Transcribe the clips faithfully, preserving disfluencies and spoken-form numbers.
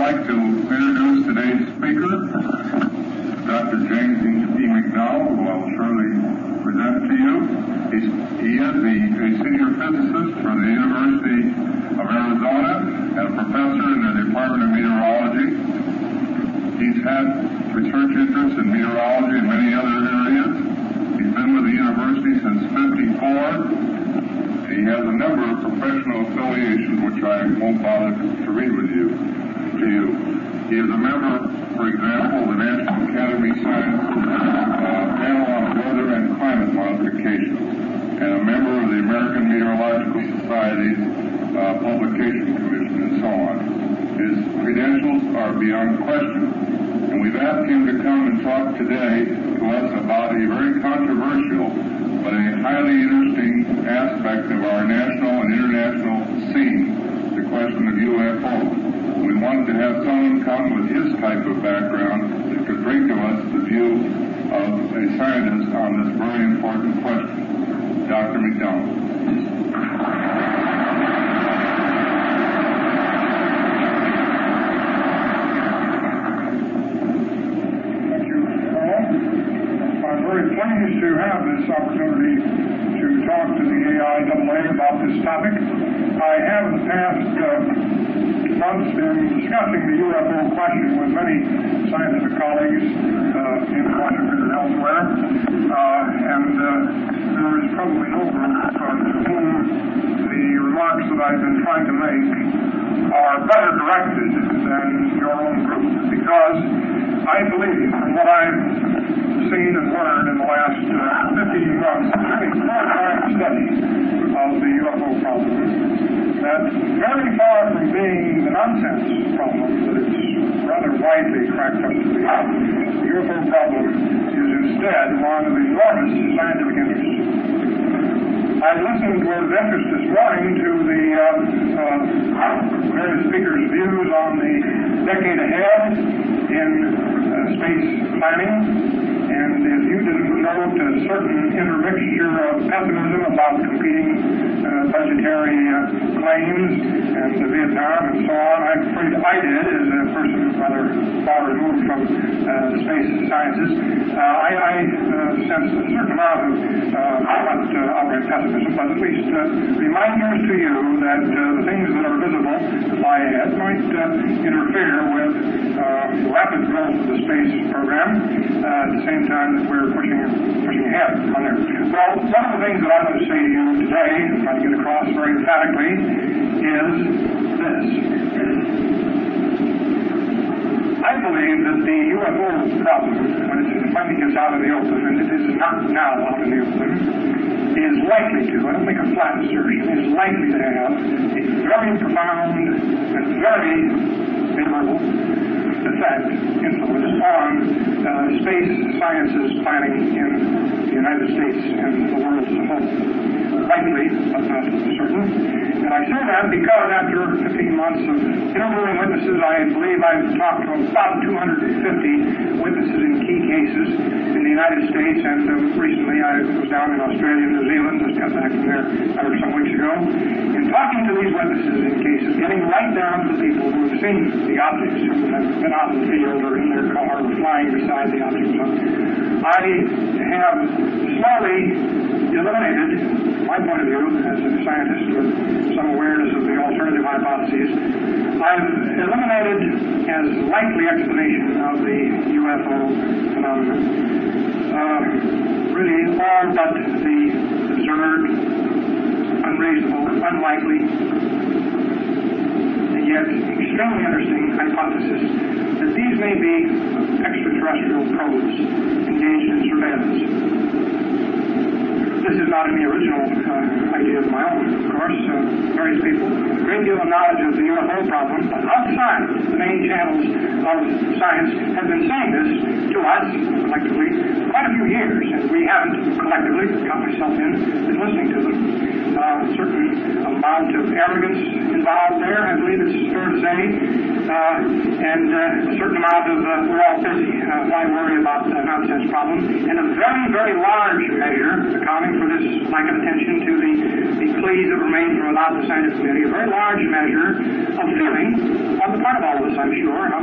like to introduce today's speaker, Doctor James E. McDonald, who I'll shortly present to you. He's, he is the, a senior physicist for the University of Arizona and a professor in the Department of Meteorology. He's had research interests in meteorology and many other areas. He's been with the university since fifty-four. He has a number of professional affiliations, which I won't bother to read with you, to you. He is a member, for example, of the National Academy of Science uh, Panel on Weather and Climate Modification, and a member of the American Meteorological Society's uh, Publication Commission, and so on. His credentials are beyond question, and we've asked him to come and talk today to us about a very controversial but a highly interesting aspect of our national and international scene, the question of U F Os. We wanted to have someone come with his type of background that could bring to us the view of a scientist on this very important question. Doctor McDonald. Thank you, Paul. I'm very pleased to have this opportunity to talk to the A I A A about this topic. I have in the past uh, months been discussing the U F O question with many scientific colleagues uh, in Washington and elsewhere, uh, and uh, there is probably no group uh, to whom the remarks that I've been trying to make are better directed than your own group, because I believe, from what I've seen and learned in the last uh, fifteen months, doing full-time study of the U F O problem, that very far from being the nonsense problem that it's rather widely cracked up to be, the U F O problem is instead one of enormous scientific interest. I listened with interest this morning to the uh, uh, various speakers' views on the decade ahead in uh, space planning, and if you didn't note a certain intermixture of pessimism about competing uh, budgetary uh, claims and the Vietnam and so on, I'm afraid I did, as a person rather far removed from uh, space sciences. Uh, I, I uh, sensed a certain amount of, uh, not uh, outright pessimism, but at least uh, reminders to you that uh, the things that are visible that lie ahead might uh, interfere with uh, rapid growth of the space program uh, at the same time that we're pushing pushing ahead on there. Well, one of the things that I'm going to say to you today, trying to get across very emphatically, is this. I believe that the U F O problem, when it finally gets out of the open, and it is not now out in the open, is likely to, I don't make a flat assertion, is likely to have a very profound and very favorable effect, influence on uh, space sciences planning in the United States and the world as a whole. Likely, but not certain. And I say that because after fifteen months of interviewing witnesses, I believe I've talked to about two hundred fifty witnesses in key cases in the United States, and uh, recently I was down in Australia and New Zealand, just got back from there uh, some weeks ago. In talking to these witnesses in cases, getting right down to the people who have seen the objects, who have been out in the field or in their car or flying beside the objects, I have slowly eliminated, my point of view as a scientist with some awareness of the alternative hypotheses, I've eliminated as likely explanation of the U F O phenomenon uh, really all but the absurd, unreasonable, unlikely, and yet extremely interesting hypothesis that these may be extraterrestrial probes engaged in surveillance. This is not any original uh, idea of my own, of course. Uh, various people with a great deal of knowledge of the U F O problem, but outside the main channels of science, have been saying this to us, collectively, for quite a few years, and we haven't, collectively, got myself in, been listening to them. Uh, a certain amount of arrogance involved there, I believe it's fair to say, uh, and uh, a certain amount of, uh, we're all busy, uh, why worry about the nonsense problem, and a very, very large measure, accounting for this lack of attention to the, the pleas that remain from about the scientific community, a very large measure of feeling on the part of all of us, I'm sure,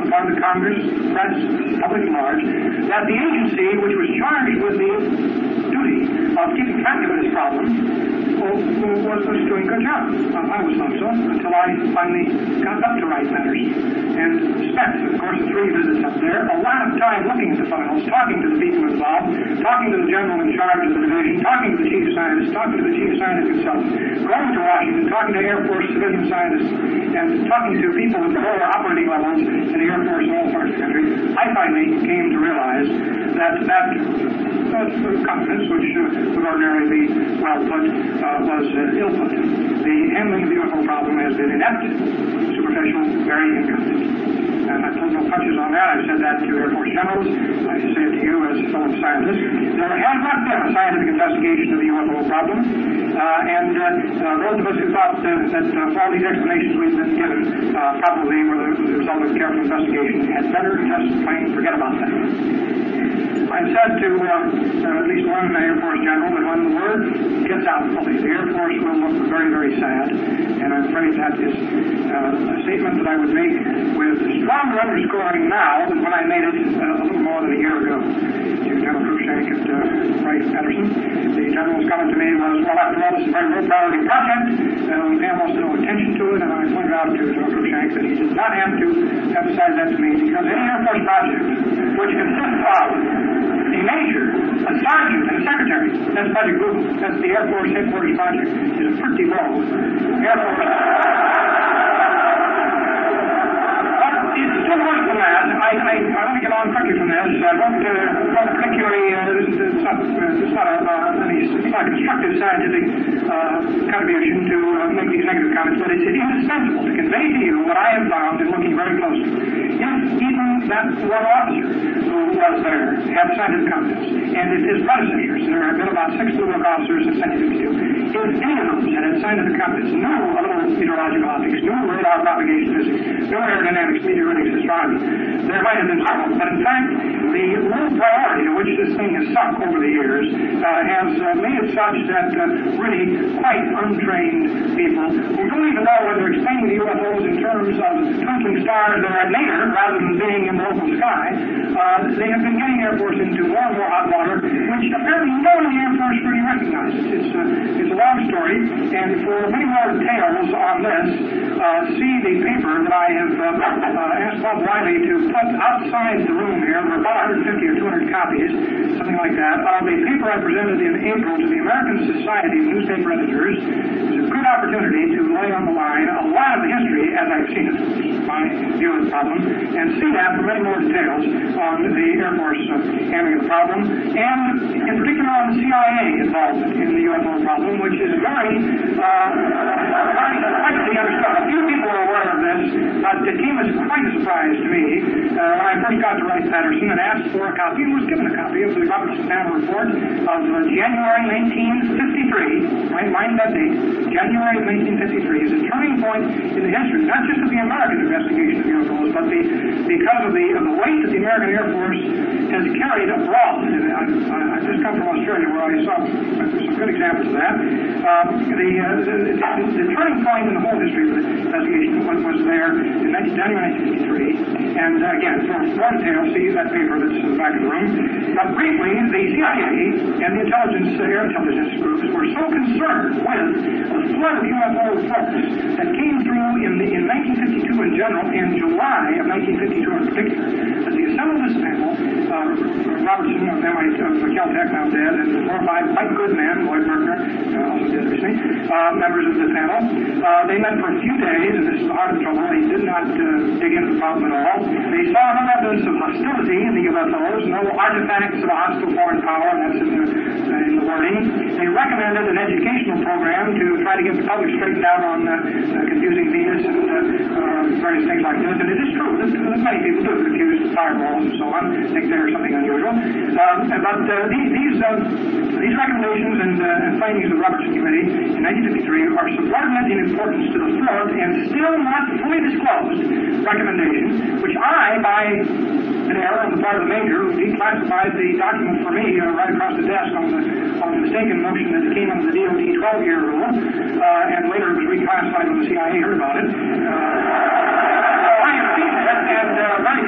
on the part of the Congress, press, public at large, that the agency which was charged with the duty of keeping track of this problem well, was, was doing a good job. Uh, I always thought so, until I finally got up to Wright Patterson and spent, of course, the three visits up there, a lot of time looking at the files, talking to the people involved, talking to the general in charge of the division, talking to the chief scientist, talking to the chief scientist himself, going to Washington, talking to Air Force civilian scientists, and talking to people at the lower operating levels in the Air Force in all parts of the country. I finally came to realize that that uh, confidence, which uh, would ordinarily be well put, uh, was uh, ill put. The handling of the U F O problem has been inept, superficial, very incompetent. And I pulled no punches on that. I've said that to Air Force generals. I say it to you as a fellow scientist. There has not been a scientific investigation of the U F O problem. Uh, and uh, uh, those of us who thought uh, that uh, all these explanations we've been given uh, probably were the, the result of careful investigation had better just plain forget about that. I've said to uh, uh, at least one Air Force general that when the word gets out fully, the Air Force will look very, very sad. And I'm afraid that is uh, a statement that I would make with stronger underscoring now than when I made it uh, a little more than a year ago. To General Cruikshank at uh, Wright Patterson, the general's comment to me was, well, after all, this is a very low priority project. Uh, we pay almost no attention to it. And I pointed out to General Cruikshank that he did not have to emphasize that to me because any Air Force project which consists of a major, a sergeant, and a secretary, that's Project Blue, that's the Air Force headquarters project, is a pretty low Air Force. But it's still worse than that. I, I, I want to get on quickly from this. I won't, uh, won't particularly, uh, this, it's not, uh, it's not a, uh, any, it's not a constructive scientific uh, contribution to uh, make these negative comments, but it's indispensable to convey to you what I have found in looking very closely. Yes, even that one officer who was there had scientific competence, and if his predecessors, there have been about six Blue Book officers since nineteen fifty-two, if any of those had scientific competence, knew a little meteorological optics, knew radar propagation physics, knew aerodynamics, meteoritics, astronomy, there might have been trouble. But in fact, the low priority to which this thing has sunk over the years uh, has uh, made it such that uh, really quite untrained people who don't even know whether they're explaining the U F Os in terms of twinkling stars that are nature rather than being in the local sky, uh, they have been getting Air Force into more and more hot water, which apparently no one in the Air Force really recognizes. It's, uh, it's a long story, and for many more details on this, uh, see the paper that I have uh, uh, asked Bob Riley to put outside the room here. There are about one hundred fifty or two hundred copies, something like that, of a paper I presented in April to the American Society of Newspaper Editors. It's a good opportunity to lay on the line a lot of the history as I've seen it, my view of the problem, and see that for many more details on the Air Force uh, handling of the problem, and in particular on the C I A involvement in the U F O problem, which is very, uh, very quickly understood. A few people are aware of this, but it came as quite a surprise to me uh, when I first got to Wright Patterson and asked for a copy, and was given a copy of the Robertson Panel Report of uh, January nineteen fifty-three. Right, mind that date. January of nineteen fifty-three is a turning point in the history, not just of the American investigation of U F Os, but the, because of the, of the weight that the American Air Force has carried abroad. And I, I, I just come from Australia where I saw some good examples of that. Uh, the, uh, the, the, the turning point in the whole history of the investigation was, was there in January nineteen fifty-three. And uh, again, for more details, see that paper that's in the back of the room. But briefly, the C I A and the intelligence, uh, air intelligence groups were so concerned with the flood of U F O reports that came through in, the, in nineteen fifty-two in general, in July of nineteen fifty-two in particular, that they assembled this panel. Uh, Robertson of M I T, of Caltech, now dead, and four or five quite good men, Lloyd Berkner, uh, also dead recently, uh, members of the panel. Uh, they met for a few days, and this is the heart of the trouble. They did not uh, dig into the problem at all. They saw no evidence of hostility in the U F Os, no artifacts of a hostile foreign power, and that's in the, uh, in the wording. They recommended an educational program to try to get the public straightened out on uh, uh, confusing Venus and uh, uh, various things like this. And it is true. This, this many people do confuse fireballs and so on, think they're something unusual. Um, but uh, these these, uh, these recommendations and, uh, and findings of the Robertson Committee in nineteen fifty-three are subordinate in importance to the fourth and still not fully disclosed recommendation, which I, by an error on the part of the major who declassified the document for me uh, right across the desk on the, on the mistaken notion that it came under the D O D twelve-year rule, uh, and later it was reclassified when the C I A heard about it. Uh, I have seen it, and uh, very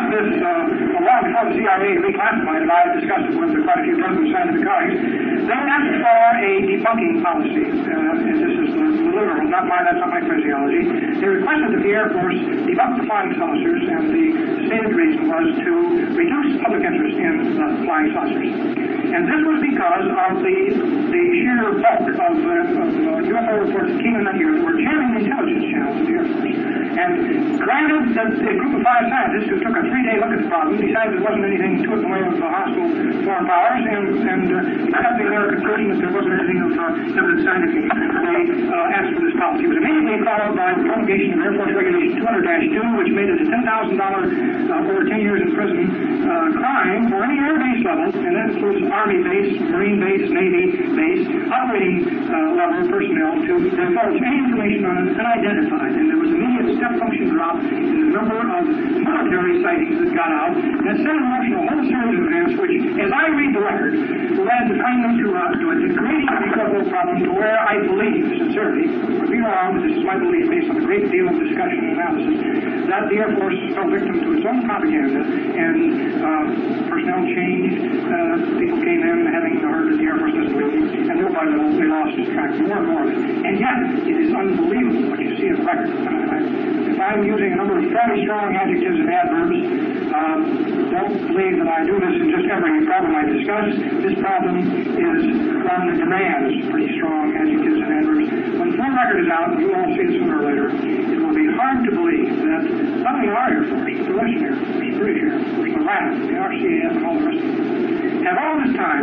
discussed this uh, long before the C I A reclassified it. I had discussed it with quite a few dozen scientific colleagues. They asked for a debunking policy. Uh, and this is the, the literal, not my, that's not my phraseology. They requested that the Air Force debunk the flying saucers, and the stated reason was to reduce public interest in uh, flying saucers. And this was because of the the sheer bulk of, uh, of uh, U F O reports that came in that year that were jamming the intelligence channels of the Air Force. And granted that a group of five scientists who took a three-day look at the problem decided there wasn't anything to it in the way of uh, hostile foreign powers, and, and uh, accepting their conclusion that there wasn't anything of uh, evidence scientific, they uh, asked for this policy. It was immediately followed by the promulgation of Air Force Regulation two hundred dash two, which made it a ten thousand dollars uh, over ten years in prison uh, crime for any air base level, and that includes Army base, Marine base, Navy base, operating uh, level personnel to divulge any information on an unidentified. And there was an immediate step function drop in the number of military sightings that got out. That set in motion a whole series of events which, as I read the record, led finally to, uh, to a degrading of the U F O problem to where I believe, sincerely, could be wrong, but this is my belief based on a great deal of discussion and analysis, that the Air Force fell victim to its own propaganda, and uh, personnel changed, uh, people came in having heard that the Air Force doesn't really, and little by little they lost track more and more of it. And yet, it is unbelievable what you see in the record. Uh, I, if I'm using a number of fairly strong adjectives and adverbs, um, don't believe that I do this in just every problem I discuss. This problem is one that demands pretty strong adjectives and adverbs. When the full record is out, and you all see it sooner or later, it will be hard to believe that not only our Air Force, the Russian Air Force, the British Air Force, the R A F, the R C A F, and all the rest of them, have all this time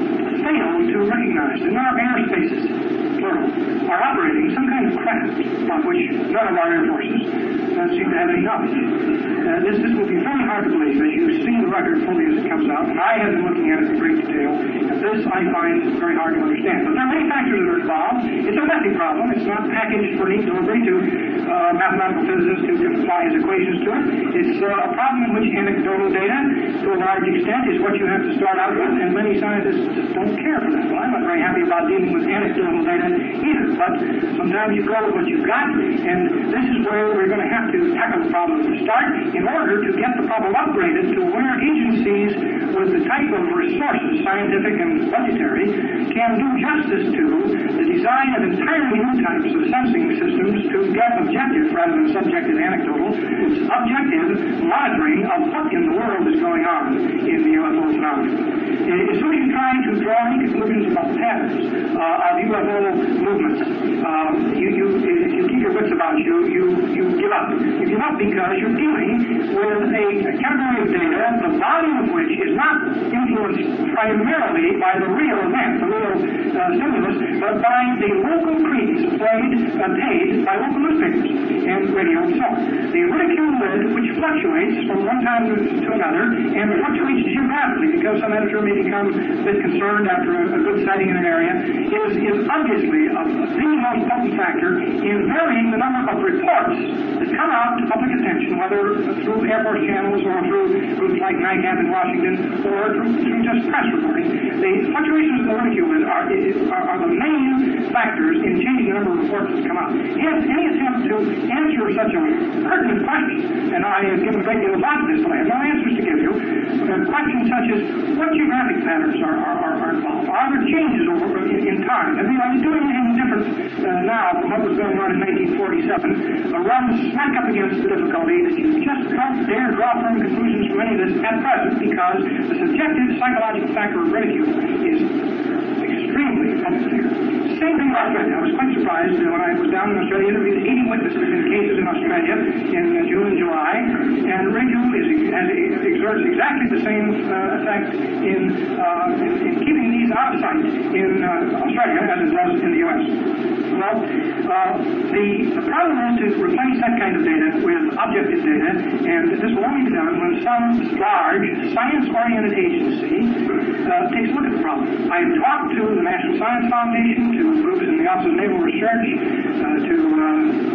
failed to recognize that in our airspaces, plural, are operating some kind of craft on which none of our air forces uh, seem to have any knowledge. Uh, this, this will be very hard to believe as you see the record fully as it comes out, and I have been looking at it in great detail, and this I find very hard to understand. But there are many factors that are involved. It's a messy problem. It's not packaged for neat delivery to uh, mathematical physicists who can apply his equations to it. It's uh, a problem in which anecdotal data, to a large extent, is what you have to start out with, and many scientists just don't care for that. Well, I'm not very happy about dealing with anecdotal data either, but sometimes you go with what you've got, and this is where we're going to have to tackle the problem from the start in order to get the problem upgraded to where agencies with the type of resources, scientific and budgetary, can do justice to the design of entirely new types of sensing systems to get objective rather than subjective anecdotal, objective monitoring of what in the world is going on in the U F O phenomenon. As soon as you try to draw any conclusions about patterns uh, of U F O movements, uh, you, you, if you keep your wits about you, you, you give up. You give up because you're dealing with a, a category of data, the volume of which is not influenced primarily by the real event, the real uh, stimulus, but by the local credence played, uh, paid by local newspapers and radio and so on. The ridicule lid, which fluctuates from one time to another, and fluctuates geographically because some editor may become a bit concerned after a, a good sighting in an area, is, is obviously a, the most potent factor in varying the number of reports that come out to public attention, whether through Air Force channels or through groups like NICAP in Washington or through, through just press reporting. The fluctuations in the ridicule lid are, are, are the main factors in changing the number of reports that come out. Yes, any attempt to answer such a pertinent question, and I have given a great deal of thought to this, but I have no answers to give you, uh, questions such as what geographic patterns are, are, are, are involved? Are there changes over, in, in time? I mean, are you doing anything different uh, now from what was going on in nineteen forty-seven? Uh, runs smack up against the difficulty that you just don't dare draw firm conclusions from any of this at present because the subjective psychological factor of ridicule is extremely unclear. Same thing in Australia. I was quite surprised uh, when I was down in Australia, interviewed eighty witnesses in cases in Australia in uh, June and July, and ridicule is, has, exerts exactly the same uh, effect in, uh, in, in keeping these out of sight in uh, Australia as it does in the U S. Well, uh, the, the problem is to replace that kind of data with objective data, and this will only be done when some large science-oriented agency uh, takes a look at the problem. I've talked to the National Science Foundation, to groups in the Office of Naval Research, uh, to uh,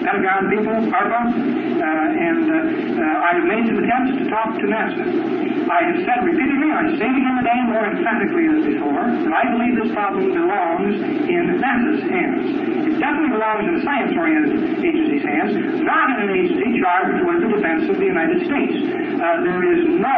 Pentagon people, ARPA, uh, and uh, uh, I have made some attempts to talk to NASA. I have said repeatedly, I say it again today more emphatically than before, that I believe this problem belongs in NASA's hands. It definitely belongs in a science-oriented agency's hands, not in an agency charged with the defense of the United States. Uh, there is no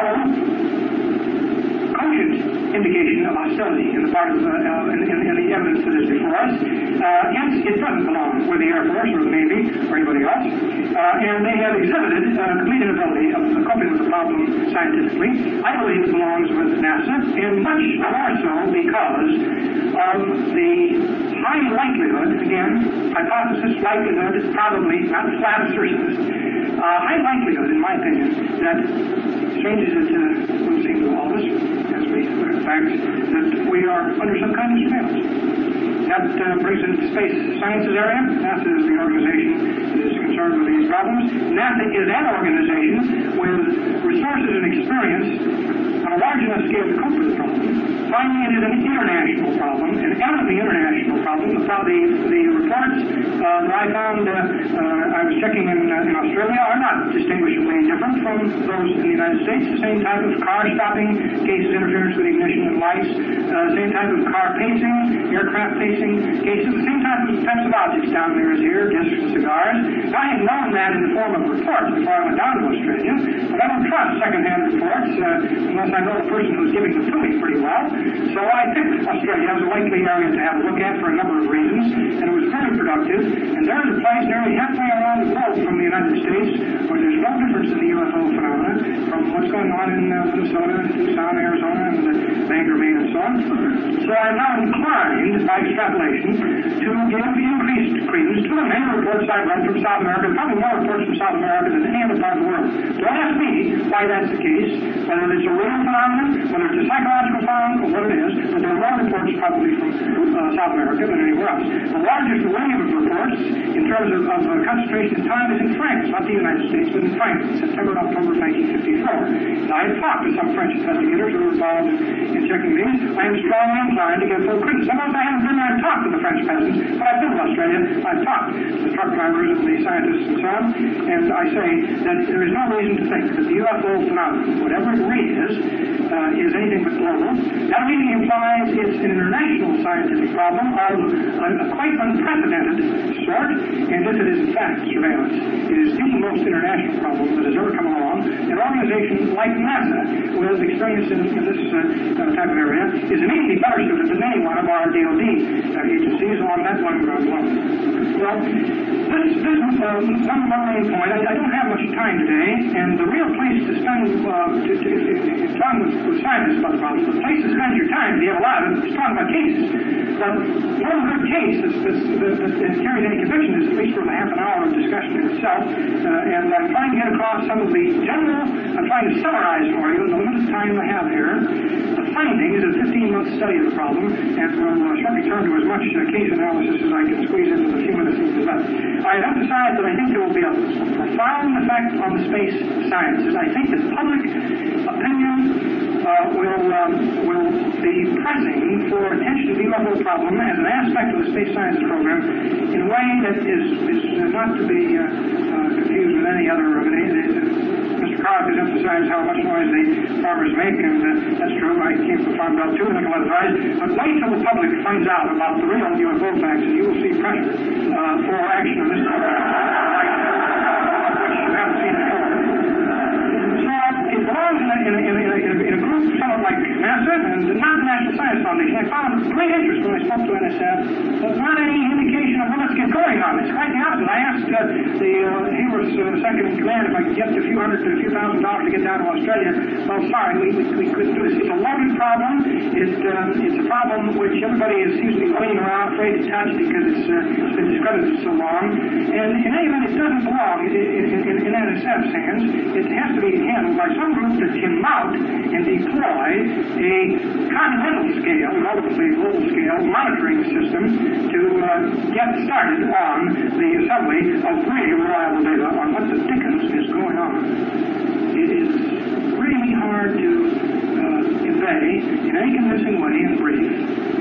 cogent indication of hostility in the part of the, uh, in, in, in the evidence that is before us. Uh, hence, it doesn't belong with the Air Force or the Navy or anybody else. Uh, and they have exhibited uh, complete inability of coping with the problem scientifically. I believe it belongs with NASA, and much more so because of the high likelihood, again, hypothesis, likelihood, probably, not flat assertions, uh, high likelihood, in my opinion, that strange as it uh, will seem to all of us, as we look at the facts, that we are under some kind of surveillance. That uh, brings into the space sciences area. NASA is the organization that is concerned with these problems. NASA is an organization with resources and experience on a large enough scale to cope with the problem. Finally, it is an international problem, an eminently international problem. The, the, the reports uh, that I found, uh, uh, I was checking in, uh, in Australia, are not distinguishably different from those in the United States. The same type of car stopping cases, interference with ignition and lights, uh, same type of car pacing, aircraft pacing cases, the same type of types of objects down there as here, discs and cigars. I had known that in the form of reports before I went down to Australia, but I don't trust second-hand reports uh, unless I know the person who's giving them to me pretty well. So I picked Australia as a likely area to have a look at for a number of reasons, and it was very productive. And there's a place nearly halfway around the globe from the United States where there's no difference in the U F O phenomena from what's going on in uh, Minnesota, Tucson, Arizona, and uh, Bangor, Maine, and so on. So I'm now inclined, by extrapolation, to give increased credence to the many reports I've read from South America, probably more reports from South America than any other part of the world. Don't ask me why that's the case, whether it's a real phenomenon, whether it's a psychological phenomenon, or what it is, but there are more reports probably from uh, South America than anywhere else. The largest wave of reports in terms of, of uh, concentration of time is in France, not the United States, but in France, September and October of nineteen fifty-four. And I have talked to some French investigators who were involved in, in checking these. I am strongly inclined to give full credence. Sometimes I haven't been there and talked to the French peasants, but I've been to Australia. I've talked to the truck drivers and the scientists and so on, and I say that there is no reason to think that the U F O phenomenon, whatever it really is, uh, is anything but global. That really implies it's an international scientific problem of a, a quite unprecedented sort, and if it is in fact surveillance, it is the most international problem that has ever come along. An organization like NASA, with experience in, in this uh, uh, type of area, is immediately better suited than any one of our D O D uh, agencies along that one ground alone. Well, this, this uh, one, one main point, I, I don't have much time today, and the real place to spend, uh, to, to, if, if talking with, with scientists about the problem, the place to spend your time, if you have a lot of it, is talking about cases. But one good case that's, that's, that, that, that carries any conviction is at least worth a half an hour of discussion in itself, uh, and I'm trying to get across some of the general, I'm trying to summarize for you in the limited time I have here, the findings of a fifteen-month study of the problem, and we'll uh, certainly turn to as much uh, case analysis as I can squeeze into the few minutes that left. I have emphasized that I think there will be a profound effect on the space sciences. I think that public opinion uh, will um, will be pressing for attention to the U F O problem as an aspect of the space sciences program in a way that is, is uh, not to be uh, uh, confused with any other of it. Mister Clark has emphasized how much noise the farmers make, and uh, that's true. I came from Farm Belt too, and I can let it rise. But wait till the public finds out about the real U F O facts, and you will see pressure uh, for action on this topic, which you haven't seen before. So it belongs in a, in a, in a, in a, in a group somewhat like NASA and not the National Science Foundation. I found great interest when I spoke to N S F, but not any indication of well, let's get going on this. Quite the opposite. I asked uh, the uh, Hayworth's uh, second in command if I could get a few hundred to a few thousand dollars to get down to Australia. Well, sorry, we, we, we couldn't do this. It's a loaded problem. It, um, it's a problem which everybody is usually waiting around, afraid to touch because it's, uh, it's been discredited so long. And in any event, it doesn't belong in, in, in, in N S F's hands. It has to be handled by some group that can mount and deploy a continental scale, relatively global scale, monitoring system to uh, get started on the assembly of really reliable data on what the dickens is going on. It is really hard to uh, convey in any convincing way in brief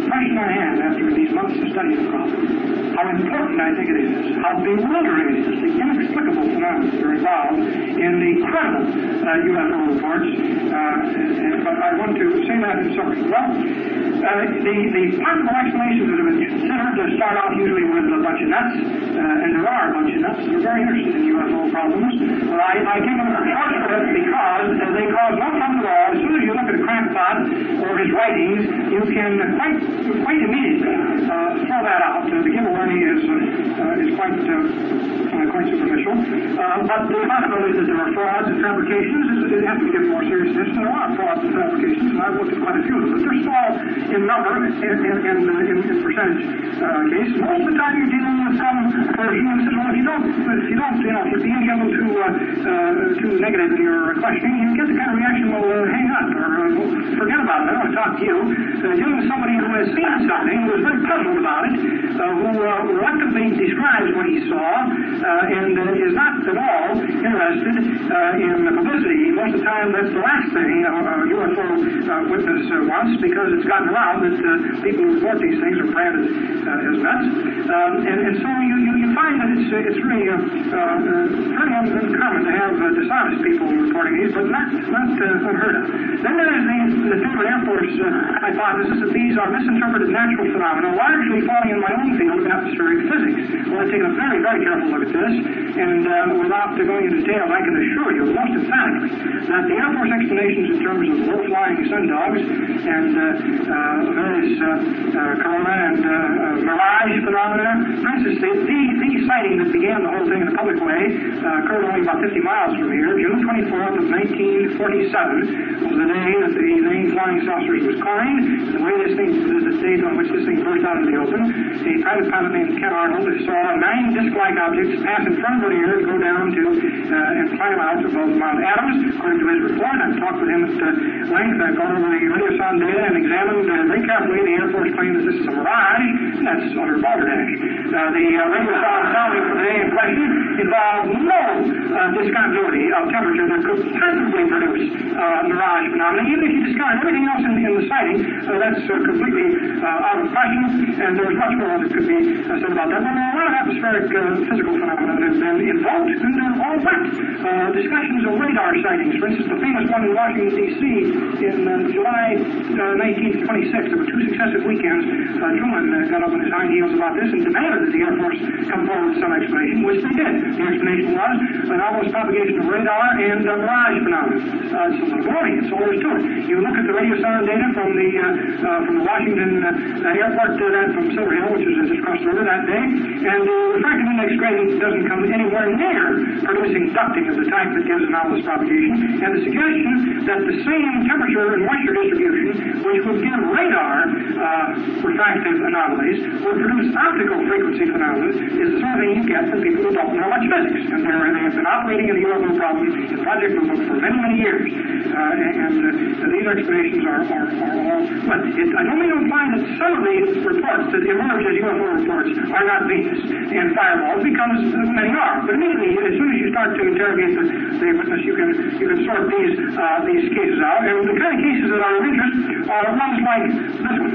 impression I have after these months of studying the problem, how important I think it is, how bewildering it is, the inexplicable phenomena that are involved in the credible uh, U F O reports. Uh, and, but I want to say that in summary. Well, uh, the, the possible explanations that have been considered uh, start off usually with a bunch of nuts, uh, and there are a bunch of nuts that are very interested in U F O problems. But I, I give them a short script because uh, they cause no fun at all. As soon as you look at a crackpot or his writings, you can quite quite immediately uh, throw that out. Uh, the giveaway is uh, uh, is quite uh, uh, quite superficial. Uh, but the possibility that there are frauds and fabrications is, it has to be given more serious attention. There are frauds and fabrications, and I've looked at quite a few of them, but they're small in number and in, in, in, in percentage uh, case. Most of the time you're dealing with some version that says, well, if you don't, if you don't, you know, if you're being a little too uh, uh, too negative in your questioning, you get the kind of reaction, well, uh, hang up or uh, forget about it. I don't want to talk to you. Uh, dealing with somebody who has seen something, who is very puzzled about it, uh, who uh, reluctantly describes what he saw, uh, and uh, is not at all interested uh, in publicity. Most of the time, that's the last thing a uh, U F O uh, witness uh, wants, because it's gotten around that uh, people who report these things are branded uh, as nuts. Um, and, and so you, you, you find that it's, uh, it's really uh, uh, very uncommon to have uh, dishonest people reporting these, but not, not uh, unheard of. Then there is the, the Favorite Air Force uh, hypothesis that these are misinterpreted natural phenomena, largely falling in my own field of atmospheric physics. Well, I've taken a very, very careful look at this, and uh, without going into details, I can assure you most emphatically that the Air Force explanations in terms of low-flying sundogs and uh, uh, various uh, uh, corona and uh, uh, mirage phenomena, for instance, the, the, the sighting that began the whole thing in a public way uh, occurred only about fifty miles from here. June twenty-fourth of nineteen forty-seven was the day that the name Flying Saucers was coined. The way this thing, the date on which this thing burst out into the open, a private pilot named Ken Arnold saw nine disc-like objects pass in front of the ear, go down to uh, and climb out above Mount Adams. According to his report, I've talked with him at uh, length. I've gone over the radio sound data and examined uh, very carefully. The Air Force claims that this is a mirage, and that's utter balderdash. Uh, the uh, radio sound sounding for the day in question involved no uh, discontinuity of temperature that could possibly produce uh, mirage phenomena. Even if you discard everything else in, in the sighting, uh, that's uh, completely uh, out of question, and there's much more that could be uh, said about that. But there are a lot of atmospheric uh, physical phenomena that have been invoked, and they're all wet. Uh, discussions of radar sightings, for instance, the famous one in Washington, D C in uh, July uh, nineteen twenty-six. There were two successive weekends. Uh, Truman uh, got up on his hind heels about this and demanded that the Air Force come forward with some explanation, which they did. The explanation was an almost propagation of radar and uh, mirage phenomena. Uh, it's a little boring. It's all there is to it. You look at the radio sound data from the uh, uh, from the Washington uh, airport uh, that from Silver Hill, which was uh, just across the river that day, and the refractive index gradient doesn't come anywhere near producing ducting of the type that gives anomalous propagation. And the suggestion that the same temperature and moisture distribution, which would give radar uh, refractive anomalies, would produce optical frequency phenomena, is the sort of thing you get from people who don't know much physics. And they have been operating in the U F O problem in Project Blue Book for many, many years. Uh, and uh, these explanations are, are, are all, but it, I don't mean to imply that some of these reports that emerge as U F O reports are not Venus and fireballs, because uh, many are. But immediately, as soon as you start to interrogate the, the witness, you can you can sort these uh, these cases out. And the kind of cases that are of interest are ones like this one.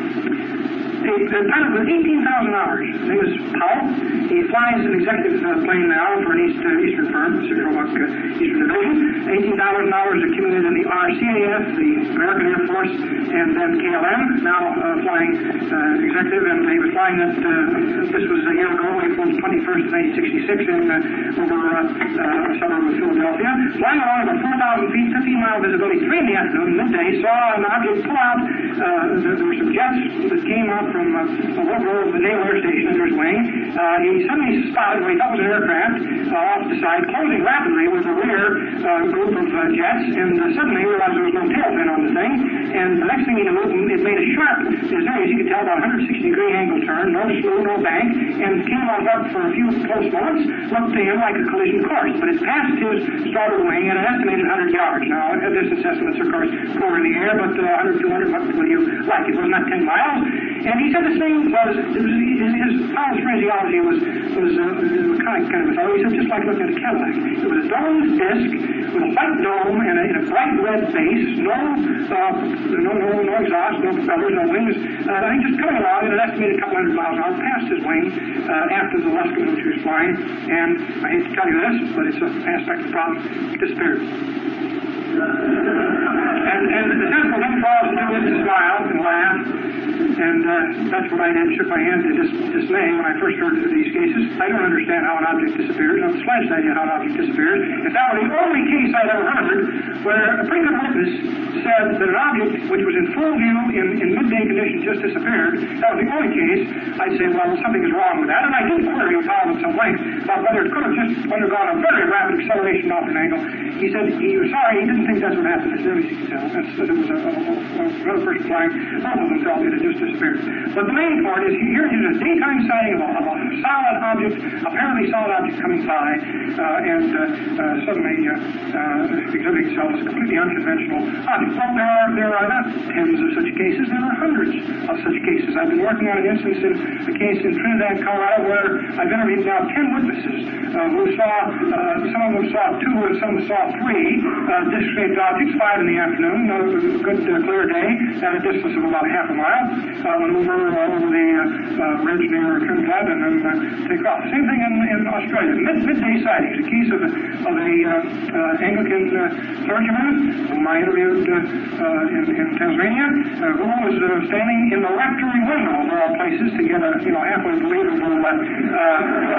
A, a pilot with eighteen thousand hours. His name is Powell. He flies an executive uh, plane now for an East, uh, Eastern firm, Pacific Roebuck uh, Eastern Division. eighteen thousand hours accumulated in the R C A F, the American Air Force, and then K L M, now uh, flying uh, executive. And he was flying that, uh, this was a year ago, April twenty-first, nineteen sixty-six, in uh, over uh, uh, a suburb of Philadelphia. Flying along about four thousand feet, fifteen mile visibility, three in the afternoon, midday, saw an object pull out. Uh, there, there were some jets that came out from uh, a logo of the Naval Air Station under his wing. Uh, he suddenly spotted what he thought was an aircraft uh, off the side, closing rapidly with the rear uh, group of uh, jets, and uh, suddenly realized there was no tail fin on the thing. And the next thing he knew, it made a sharp, as near as you could tell, about one hundred sixty degree angle turn, no slough, no bank, and came on up for a few few close moments looked to him like a collision course, but it passed his starboard wing at an estimated one hundred yards. Now, distance estimates, of course, poor in the air, but uh, one hundred, two hundred, what would you like? It was not ten miles. And he said the same was, it was his, his pilot's phraseology was, was uh, kind, of, kind of a fellow. He said, just like looking at a Cadillac. It was a domed disc with a white dome and a, and a bright red base, no, uh, no, no, no exhaust, no propellers, no wings. Uh, I think just coming along at an estimated couple hundred miles an hour past his wing uh, after the Luskin which he was flying. And I hate to tell you this, but it's an aspect of the problem. It disappeared. And, and the sensible thing for us to do is to smile and laugh. And uh, that's what I did, shook my hand in dis- dismay when I first heard of these cases. I don't understand how an object disappears. I have the slightest idea how an object disappears. If that were the only case I'd ever heard where a pretty good witness said that an object which was in full view in, in midday conditions just disappeared, that was the only case, I'd say, well, something is wrong with that. And I did query with Powell at some length about whether it could have just undergone a very rapid acceleration off an angle. He said he was sorry, he didn't think that's what happened. As nearly as he could tell. That's, that it was a, a, a, another person flying. Both of them felt it had just disappeared. But the main part is here is a daytime sighting of a, of a solid object, apparently solid object coming by, uh, and uh, uh, suddenly uh, uh, exhibiting itself as a completely unconventional object. Well, there are there are not tens of such cases. There are hundreds of such cases. I've been working on an instance in a case in Trinidad, Colorado, where I've interviewed now ten witnesses uh, who saw uh, some of them saw two and some saw three uh, disc-shaped objects, five in the afternoon, a good uh, clear day, at a distance of about half a mile, uh, maneuver uh, over the uh, uh, ridge near Trinidad and then uh, take off. Same thing in, in Australia. Mid, midday sightings. A case of a, of a uh, uh, Anglican uh, clergyman whom I interviewed uh, uh, in, in Tasmania, uh, who was uh, standing in the rectory window of all places to get a you know halfway believable uh, uh,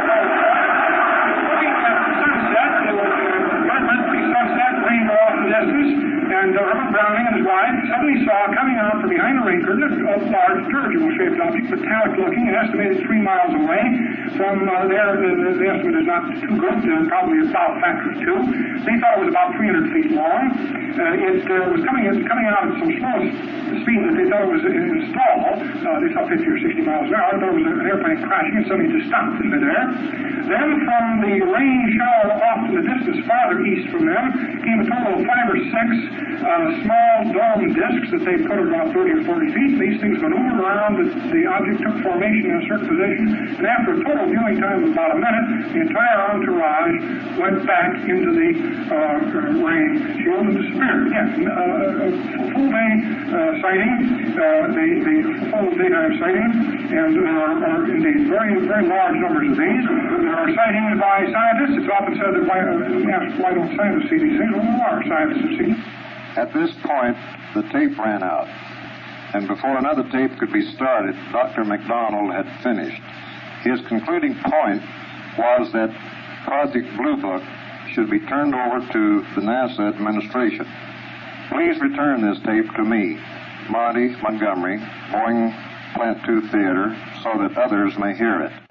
looking at the sunset. It was uh, pretty sunset, rained off in the distance, and uh, Herbert Browning and his wife suddenly saw coming out from behind the rain curtain a large dirigible-shaped object, metallic-looking, and estimated three miles away. From uh, there, the, the, the estimate is not too good, uh, probably about a factor of two. They thought it was about three hundred feet long. Uh, it uh, was coming in, coming out at some slow speed that they thought it was in, in stall. Uh, they thought fifty or sixty miles an hour. They thought it was an airplane crashing, and suddenly just stopped in midair. Then from the rain shower off in the distance farther east from them came a total of five or six uh, small dome discs that they put around thirty or forty feet. These things maneuvered around. The, the object took formation in a certain position, and after a total viewing time of about a minute, the entire entourage went back into the uh, rain shield and disappeared. Again, uh, a full day uh, sighting, uh, the, the full daytime sighting, and there are, are indeed very, very large numbers of these. There are sightings by scientists. It's often said that why, uh, asked, why don't scientists see these things? Well, there are scientists who see them. At this point, the tape ran out, and before another tape could be started, Doctor McDonald had finished. His concluding point was that Project Blue Book should be turned over to the NASA administration. Please return this tape to me, Marty Montgomery, Boeing Plant two Theater, so that others may hear it.